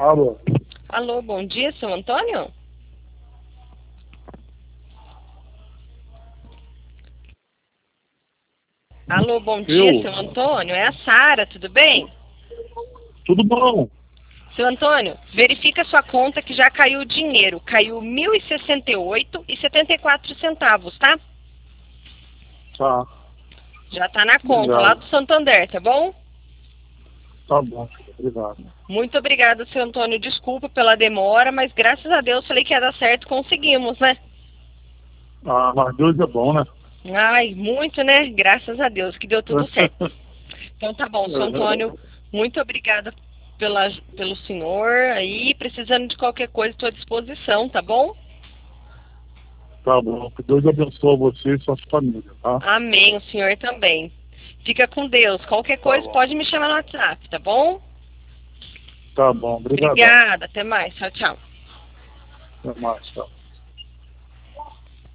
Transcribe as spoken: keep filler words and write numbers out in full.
Alô? Alô, bom dia, seu Antônio? Alô, bom dia, Eu? seu Antônio. É a Sara, tudo bem? Tudo bom? Seu Antônio, verifica sua conta que já caiu o dinheiro. Caiu mil e sessenta e oito e setenta e quatro centavos, tá? Tá. Já tá na conta lá Obrigado. do Santander, tá bom? Tá bom, filho. Obrigado. Muito obrigada, seu Antônio. Desculpa pela demora, mas graças a Deus falei que ia dar certo, conseguimos, né? Ah, mas Deus é bom, né? Ai, muito, né? Graças a Deus que deu tudo certo. Então tá bom, seu Antônio, muito obrigada pela, pelo senhor aí. Precisando de qualquer coisa, estou à disposição, tá bom? Tá bom. Que Deus abençoe você e sua família, tá? Amém, o senhor também. Fica com Deus. Qualquer Tá coisa bom. pode me chamar no WhatsApp, tá bom? Tá bom. Obrigadão. Obrigada, até mais. Tchau, tchau. Até mais, tchau.